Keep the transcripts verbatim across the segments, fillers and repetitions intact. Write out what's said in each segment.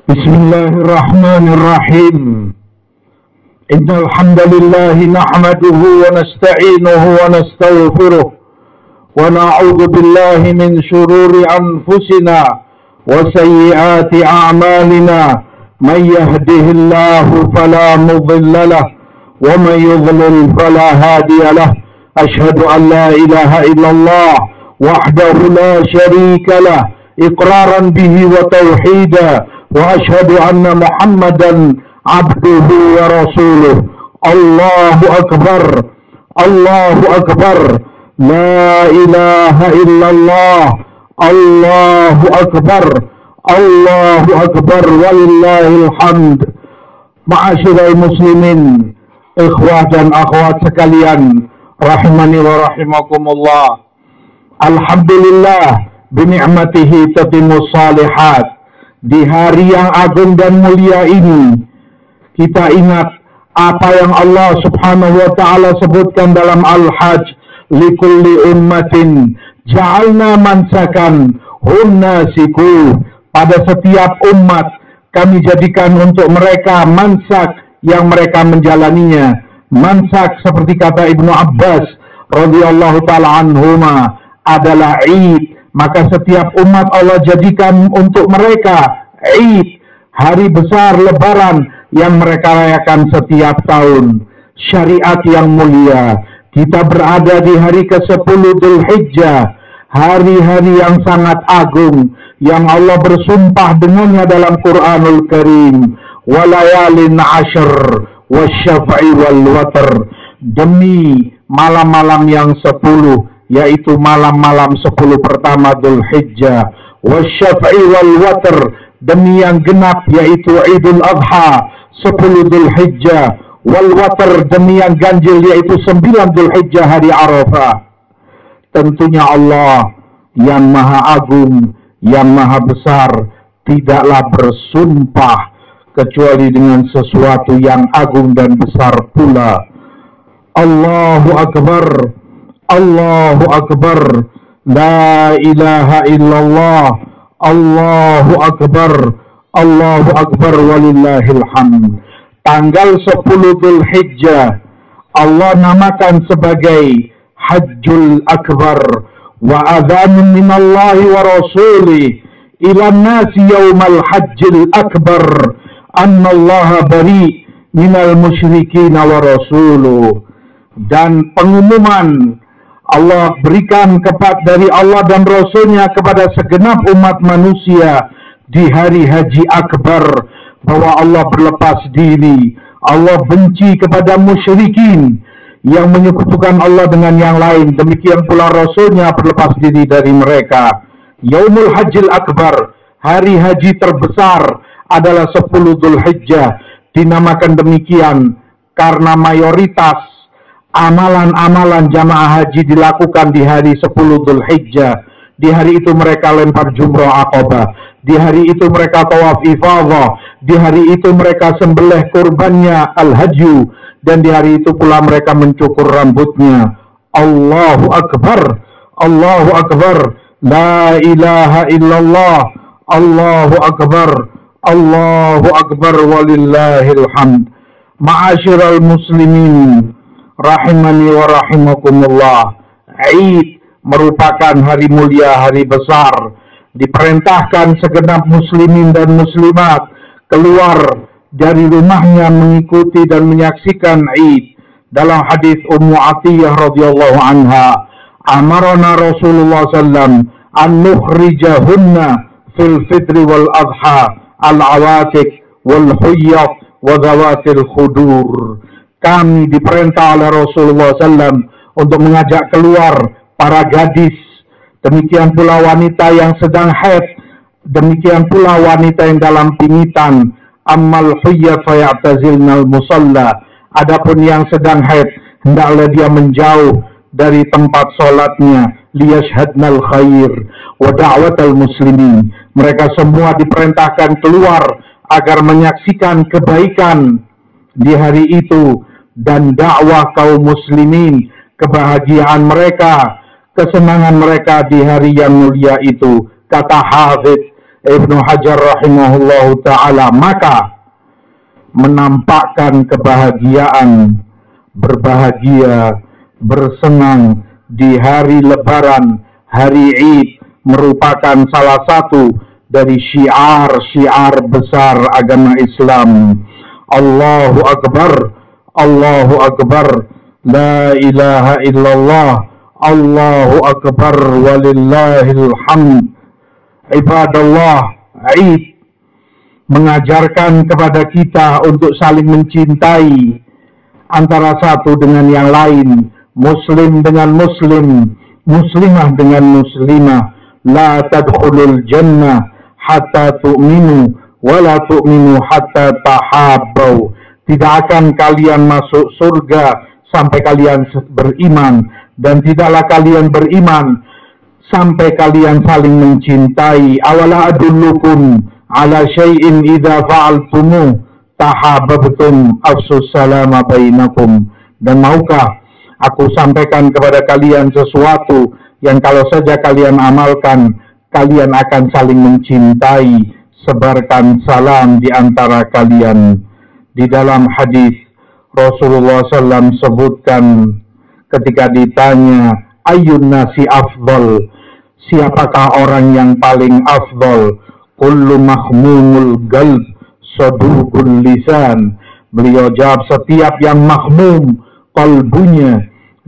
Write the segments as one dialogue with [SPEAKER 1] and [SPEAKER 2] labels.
[SPEAKER 1] Bismillahirrahmanirrahim. Innal hamdalillah nahmaduhu wa nasta'inuhu wa nastaghfiruh wa na'udzu billahi min shururi anfusina wa sayyiati a'malina. Man yahdihillahu fala mudilla lahu wa man yudlil fala hadiya lahu. Ashhadu an la ilaha illallah wahdahu la syarika lahu iqraran bihi wa tauhida. وأشهد أن محمدا عبده ورسوله. الله أكبر الله أكبر لا إله إلا الله. الله أكبر الله أكبر ولله الحمد. Ma'asyiral muslimin, ikhwah dan akhwat sekalian, rahimani wa rahimakumullah. Alhamdulillah bini'matihi tatimmus salihat. Di hari yang agung dan mulia ini, kita ingat apa yang Allah subhanahu wa ta'ala sebutkan dalam Al-Hajj. Likulli ummatin ja'alna mansakan hunnasiku. Pada setiap umat kami jadikan untuk mereka mansak yang mereka menjalaninya. Mansak, seperti kata Ibnu Abbas radhiyallahu ta'ala anhuma, adalah Id. Maka setiap umat Allah jadikan untuk mereka Id, hari besar lebaran yang mereka rayakan setiap tahun. Syariat yang mulia, kita berada di hari kesepuluh Dzulhijjah, hari-hari yang sangat agung yang Allah bersumpah dengannya dalam Quranul Karim. Walayalin ashr wasyaf'i wal watr, demi malam-malam yang sepuluh, yaitu malam-malam sepuluh pertama Dzulhijjah. Wasyaf'i wal watr, demi yang genap, yaitu Idul Adha sepuluh Dzulhijjah. Wal watr, demi yang ganjil, yaitu sembilan Dzulhijjah, hari Arafah. Tentunya Allah yang maha agung, yang maha besar, tidaklah bersumpah kecuali dengan sesuatu yang agung dan besar pula. Allahu Akbar Allahu Akbar, la ilaha illallah, Allahu Akbar, Allahu Akbar walillahil hamd. Tanggal sepuluh Dzulhijjah Allah namakan sebagai Hajjul Akbar, wa adhanun minallahi wa rasulih ila nasi yaumal hajjil akbar annallaha bari minal musyrikin wa rasuluh. Dan pengumuman Allah berikan kepada dari Allah dan Rasulnya kepada segenap umat manusia di hari Haji Akbar, bahwa Allah berlepas diri, Allah benci kepada musyrikin yang menyekutukan Allah dengan yang lain. Demikian pula Rasulnya berlepas diri dari mereka. Yaumul Hajjil Akbar, hari haji terbesar, adalah sepuluh Dzulhijjah. Dinamakan demikian karena mayoritas amalan-amalan jamaah haji dilakukan di hari sepuluh Dzulhijjah. Di hari itu mereka lempar jumrah Aqabah. Di hari itu mereka tawaf ifadah. Di hari itu mereka sembelih kurbannya al-hajju. Dan di hari itu pula mereka mencukur rambutnya. Allahu Akbar Allahu Akbar, la ilaha illallah, Allahu Akbar Allahu Akbar walillahil hamd. Ma'asyiral muslimin, rahimani wa rahimakumullah. Id merupakan hari mulia, hari besar. Diperintahkan segenap muslimin dan muslimat keluar dari rumahnya mengikuti dan menyaksikan Id. Dalam hadis Ummu Atiyah radhiyallahu anha, amarana Rasulullah sallallahu alaihi wasallam an nukhrijahunna fil fitri wal adha al awatik wal huyyat wa dhawatil khudur. Kami diperintah oleh Rasulullah sallallahu alaihi wasallam untuk mengajak keluar para gadis, demikian pula wanita yang sedang haid, demikian pula wanita yang dalam pingitan. Ammal huyyat fayatazilnal musalla, adapun yang sedang haid hendaklah dia menjauh dari tempat solatnya. Liyashhadnal khair wa da'watal muslimin, mereka semua diperintahkan keluar agar menyaksikan kebaikan di hari itu dan dakwah kaum muslimin, kebahagiaan mereka, kesenangan mereka di hari yang mulia itu. Kata Hafidz Ibnu Hajar rahimahullahu ta'ala, maka menampakkan kebahagiaan, berbahagia, bersenang di hari Lebaran, hari Id, merupakan salah satu dari syiar-syiar besar agama Islam. Allahu Akbar, Allahu Akbar, la ilaha illallah, Allahu Akbar, walillahil hamd. Ibadallah, Id mengajarkan kepada kita untuk saling mencintai antara satu dengan yang lain, muslim dengan muslim, muslimah dengan muslimah. La tadkhulul jannah hatta tu'minu wa la tu'minu hatta tahabbau. Tidak akan kalian masuk surga sampai kalian beriman, dan tidaklah kalian beriman sampai kalian saling mencintai. Awala adullukum ala syai'in idza fa'altumu tahabbtum afsus salama bainakum. Dan maukah aku sampaikan kepada kalian sesuatu yang kalau saja kalian amalkan, kalian akan saling mencintai, sebarkan salam di antara kalian. Di dalam hadis Rasulullah sallallahu alaihi wasallam sebutkan ketika ditanya ayyun nasi afdal, siapakah orang yang paling afdal? Kullu mahmumul qalb saduqul lisan. Beliau jawab, setiap yang mahmum kalbunya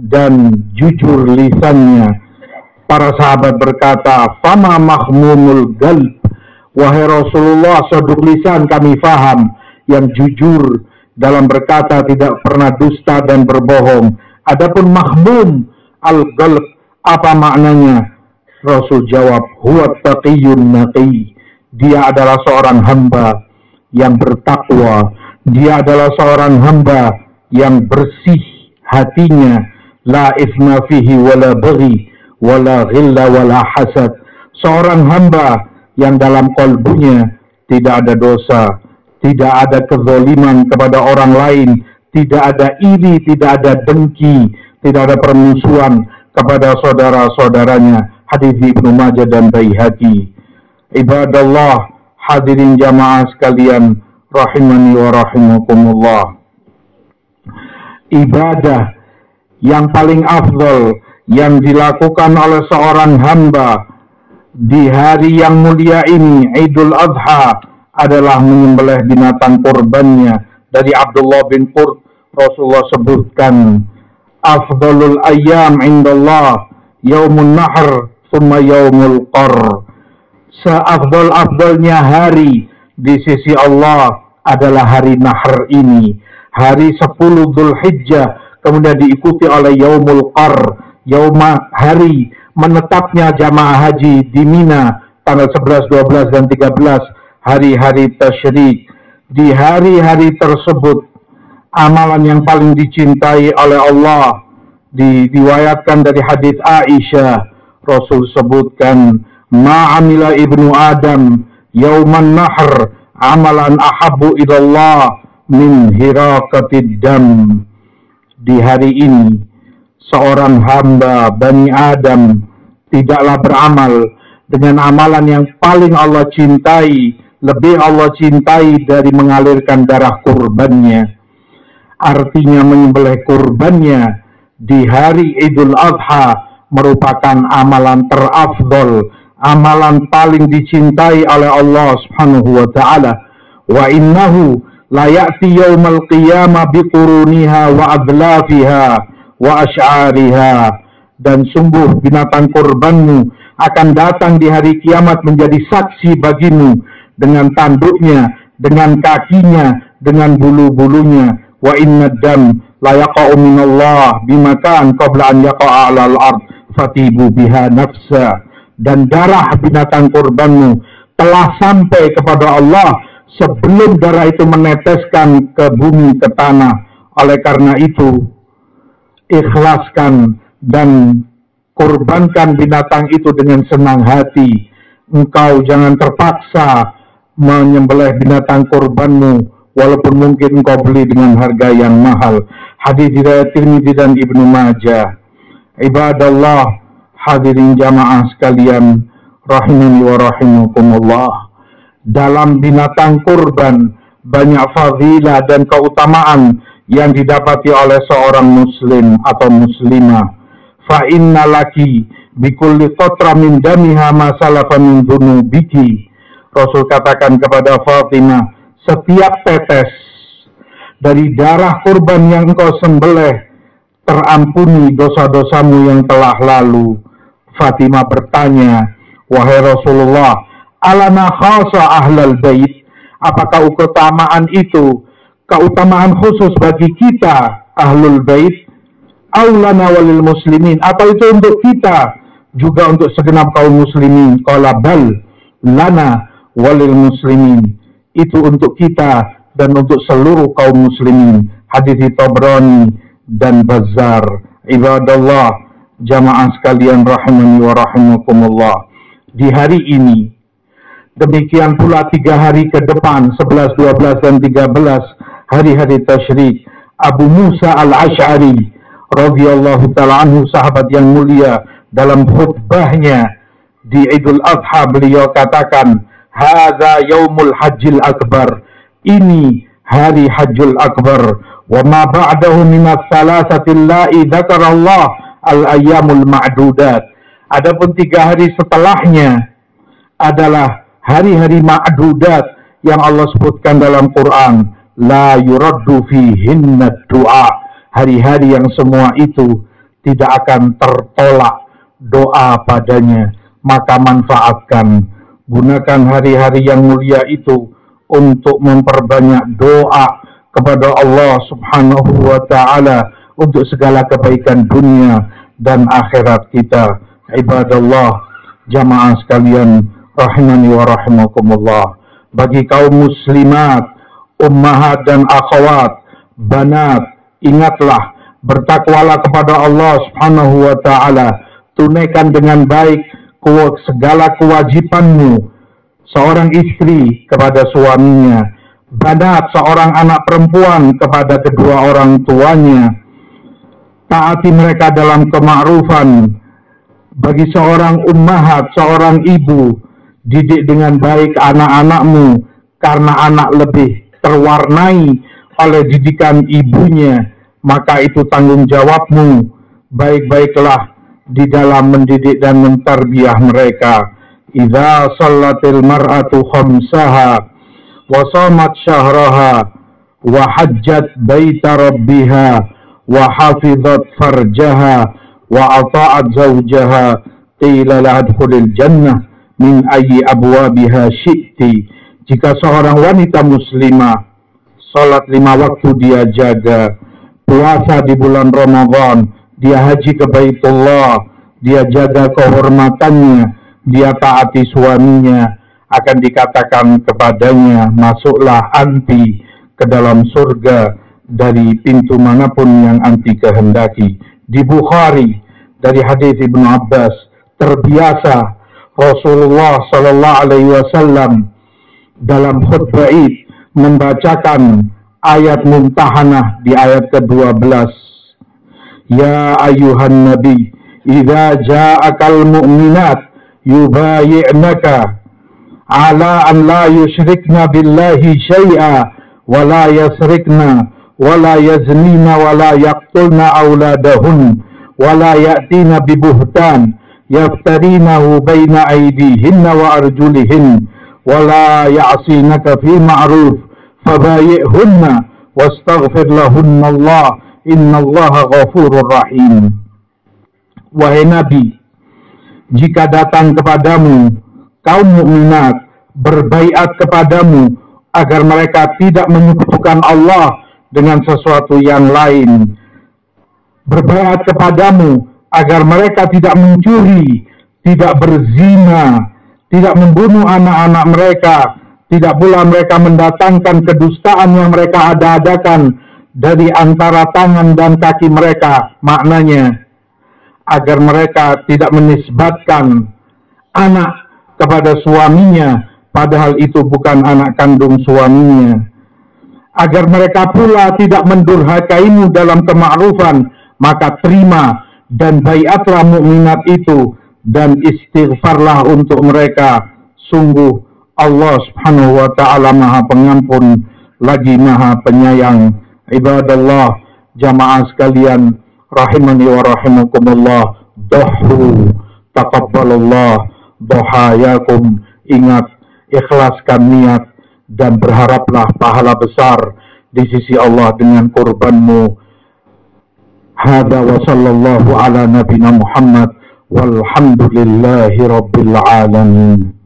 [SPEAKER 1] dan jujur lisannya. Para sahabat berkata, fama mahmumul qalb? Wahai Rasulullah, saduq lisan kami faham, yang jujur dalam berkata, tidak pernah dusta dan berbohong. Adapun mahmum al-qalb, apa maknanya? Rasul jawab, huwa taqiyyun naqi. Dia adalah seorang hamba yang bertakwa. Dia adalah seorang hamba yang bersih hatinya. La isma fihi wala baghi wala ghilla wala hasad. Seorang hamba yang dalam kalbunya tidak ada dosa, tidak ada kezaliman kepada orang lain, tidak ada iri, tidak ada dengki, tidak ada permusuhan kepada saudara-saudaranya. Hadis Ibnu Majah dan Baihaqi. Ibadallah, hadirin jamaah sekalian, rahimani wa rahimakumullah. Ibadah yang paling afdal yang dilakukan oleh seorang hamba di hari yang mulia ini, Idul Adha, adalah menyembelih binatang kurbannya. Dari Abdullah bin Qurt, Rasulullah sebutkan, afdalul ayyam indallah yaumun nahr summa yaumul qar. Seafdal-afdalnya hari di sisi Allah adalah hari Nahr ini, hari sepuluh Dzulhijjah, kemudian diikuti oleh Yaumul Qar, yauma hari menetapnya jamaah haji di Mina tanggal sebelas, dua belas, dan tiga belas, hari-hari tasyrik. Di hari-hari tersebut, amalan yang paling dicintai oleh Allah diriwayatkan dari hadis Aisyah. Rasul sebutkan, ma'amila ibnu Adam yauman nahr amalan ahabbu ilallah min hiraqatid dam. Di hari ini, seorang hamba Bani Adam tidaklah beramal dengan amalan yang paling Allah cintai, lebih Allah cintai dari mengalirkan darah kurbannya. Artinya menyembelih kurbannya di hari Idul Adha merupakan amalan terafdol, amalan paling dicintai oleh Allah Subhanahu wa taala. Wa innahu la ya'ti yaumal qiyamah biquruniha wa adlafiha wa asy'ariha. Dan sungguh binatang kurbanmu akan datang di hari kiamat menjadi saksi bagimu dengan tanduknya, dengan kakinya, dengan bulu-bulunya. Wa inna dam la yaqa'u minallah bimakan qabla an yaqa'a 'alal ard fatibu biha nafsa. Dan darah binatang kurbanmu telah sampai kepada Allah sebelum darah itu meneteskan ke bumi, ke tanah. Oleh karena itu, ikhlaskan dan kurbankan binatang itu dengan senang hati. Engkau jangan terpaksa menyembelih binatang kurbanmu, walaupun mungkin engkau beli dengan harga yang mahal. Hadis riwayat Tirmidzi dan Ibnu Majah. Ibadallah, hadirin jamaah sekalian, rahimani wa rahimakumullah. dalam binatang kurban banyak fadilah dan keutamaan yang didapati oleh seorang muslim atau muslimah. Fa inna laki bikulli qatra min damiha ma salafa min dzunubiki. Rasul katakan kepada Fatimah, setiap tetes dari darah kurban yang engkau sembelih terampuni dosa-dosamu yang telah lalu. Fatimah bertanya, wahai Rasulullah, alana khasa ahlal bait, apakah keutamaan itu keutamaan khusus bagi kita ahlul bait, aulana walil muslimin, atau itu untuk kita juga untuk segenap kaum muslimin? Qala bal lana walil muslimin, itu untuk kita dan untuk seluruh kaum muslimin. Hadits Tabrani dan Bazzar. Ibadallah, jamaah sekalian rahimani wa rahimakumullah, di hari ini, demikian pula tiga hari ke depan, sebelas, dua belas, dan tiga belas, hari-hari tasyrik, Abu Musa al-Ash'ari radhiyallahu ta'ala anhu, sahabat yang mulia, dalam khutbahnya di Idul Adha beliau katakan, hadza yaumul hajjil akbar, ini hari hajjul akbar, wa ma ba'dahu minas salasati allati dzakarallah al-ayyamul ma'dudat. Adapun tiga hari setelahnya adalah hari-hari ma'dudat yang Allah sebutkan dalam Quran, la yuraddu fihinna du'a, hari-hari yang semua itu tidak akan tertolak doa padanya. Maka manfaatkan, gunakan hari-hari yang mulia itu untuk memperbanyak doa kepada Allah subhanahu wa ta'ala untuk segala kebaikan dunia dan akhirat kita. Ibadallah, jamaah sekalian rahimani wa rahimakumullah, bagi kaum muslimat, ummahat dan akhwat, banat, ingatlah, bertakwalah kepada Allah subhanahu wa ta'ala, tunaikan dengan baik segala kewajibanmu seorang istri kepada suaminya, banat seorang anak perempuan kepada kedua orang tuanya, taati mereka dalam kema'rufan. Bagi seorang ummahat, seorang ibu, didik dengan baik anak-anakmu, karena anak lebih terwarnai oleh didikan ibunya, maka itu tanggung jawabmu. Baik-baiklah di dalam mendidik dan mentarbiyah mereka. Idza shallatil mar'atu khamsaha wa shamat syahraha wa hajjat baita rabbiha wa hafizat farjaha wa ata'at zawjaha qila la adkhulil jannah min ayyi abwabiha syi'ti. Jika seorang wanita muslimah salat lima waktu dia jaga, puasa di bulan Ramadan, dia haji ke Baitullah, dia jaga kehormatannya, dia taati suaminya, akan dikatakan kepadanya, masuklah anti ke dalam surga dari pintu manapun yang anti kehendaki. Di Bukhari dari hadis Ibnu Abbas, terbiasa Rasulullah sallallahu alaihi wasallam dalam khutbah Id membacakan ayat Mumtahanah di ayat kedua belas. Ya ayuhan nabi, idza ja'akal mu'minat yubayi'naka ala an la yushrikna billahi syai'a wa la yasrikna wa la yaznina wa la yaqtulna awladahun wa la ya'tina bibuhtan yaftarinahu baina aydihinna wa arjulihin wa la ya'sinaka fi ma'ruf fabayi'hunna wastaghfir lahunna Allah innallaha ghafurur rahim. Wahai Nabi, jika datang kepadamu kaum mukminat berbaiat kepadamu agar mereka tidak menyekutukan Allah dengan sesuatu yang lain, berbaiat kepadamu agar mereka tidak mencuri, tidak berzina, tidak membunuh anak-anak mereka, tidak pula mereka mendatangkan kedustaan yang mereka ada-adakan dari antara tangan dan kaki mereka. Maknanya, agar mereka tidak menisbatkan anak kepada suaminya, padahal itu bukan anak kandung suaminya. Agar mereka pula tidak mendurhakaimu dalam kema'rufan, maka terima dan baiatlah mukminat itu dan istighfarlah untuk mereka. Sungguh Allah subhanahu wa ta'ala maha pengampun lagi maha penyayang. Ibadallah, jamaah sekalian rahimani wa rahimakumullah, dohu taqabbalallah dohayakum. Ingat, ikhlaskan niat dan berharaplah pahala besar di sisi Allah dengan kurbanmu. Hada wa sallallahu ala nabina Muhammad walhamdulillahi rabbil alamin.